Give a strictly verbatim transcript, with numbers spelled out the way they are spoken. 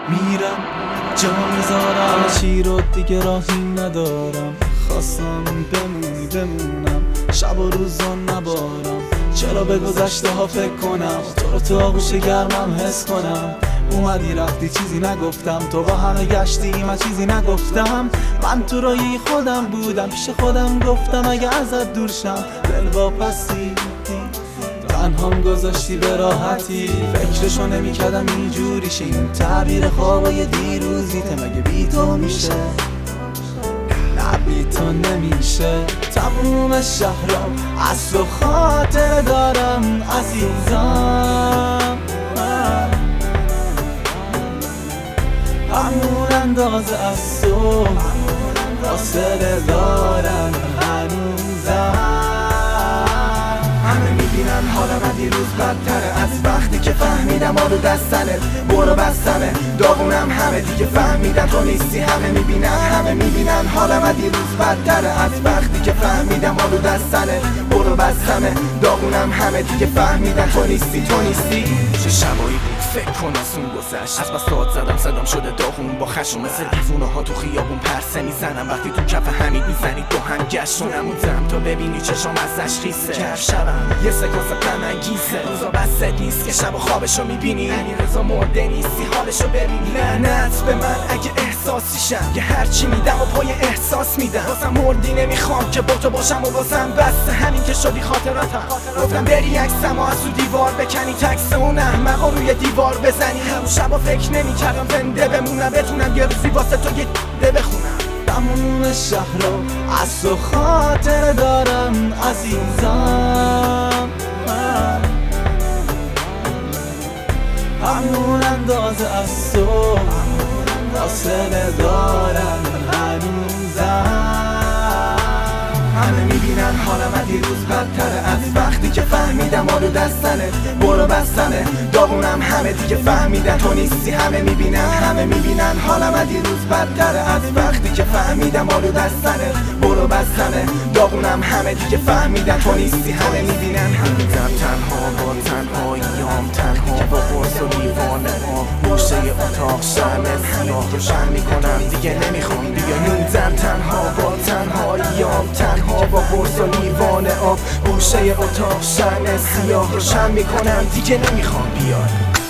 میرم جا میذارم چی رو دیگه راهی ندارم. خواستم بمونی بمونم شب و روزا نبارم. چرا به گذشته ها فکر کنم تو رو تو آغوش گرمم حس کنم. اومدی رفتی چیزی نگفتم تو با همه گشتی من چیزی نگفتم. من تو رایی خودم بودم پیش خودم گفتم اگه ازت دور شم دل واپسی تنهام گذاشتی به راحتی. فکرشو نمی کردم اینجوری شه این تعبیر خوابای دیروزیته مگه بی تو میشه؟ نه بی تو نمیشه. تموم شهرام از تو خاطر دارم عزیزم. همون اندازه از تو فاصله دارن هنوزم. همه میبینن حالم دیروز بدتره از وقتی که فهمیدم آرو دستنه برو بستنه داغونم. همه دیگه فهمیدن تو نیستی. همه میبینن همه میبینن حالم دیروز بدتره از وقتی که فهمیدم آرو دستنه برو بستنه داغونم. همه دیگه فهمیدن تو نیستی تو نیستی. چه شبایی بود فکر کن از اون گذشت. از بس داد زدم صدام شده داغون با خشم مثل دیوونه ها تو خیابون پرسه میزنم. وقتی تو کف حمید میزنی دو هم گشت و نموندم تو ببینی چشام ازش خیسه. کف شبم یه سکانس غم انگیزه روزا بست نیست که شب و خوابشو میبینی. یعنی رضا مرده نیستی حالشو ببینی. لعنت به من اگه احساسیشم که هرچی میدم و پای احساس میدم. واسم مردی نمیخوام که با تو باشم و واسم بسته همین که شدی خاطراتم. گفتم بری عکسم و از تو دیوار بکنی تکس اون احمقا روی دیوار بزنی. همون شبا فکر نمیکردم زنده بمونم بتونم یه روزی واسه تو یه ده بخونم. تموم شهر رو از تو خاطر دارم عزیزم. همون اندازه از تو فاصله دارم هنوزم. همه میبینن حالم دیروز بدتره از وقتی که فهمیدم آرو دستنه برو بستنه داغونم. همه دیگه فهمیدن تو نیستی. همه میبینن همه میبینن حالم دیروز بدتره از وقتی که فهمیدم آرو دستنه برو بستنه داغونم. همه دیگه فهمیدن تو نیستی. همه میبینن هنوزم تنها با تنهاییام تنها با قرص و لیوان آب گوشه اتاق شرم سیاه روشن میکنم دیگه نمیخوام بیا. موندم تنها با تنهاییام تنها با قرص و لیوان آب گوشه اتاق شرم سیاه روشن میکنم دیگه نمیخوام بیاد.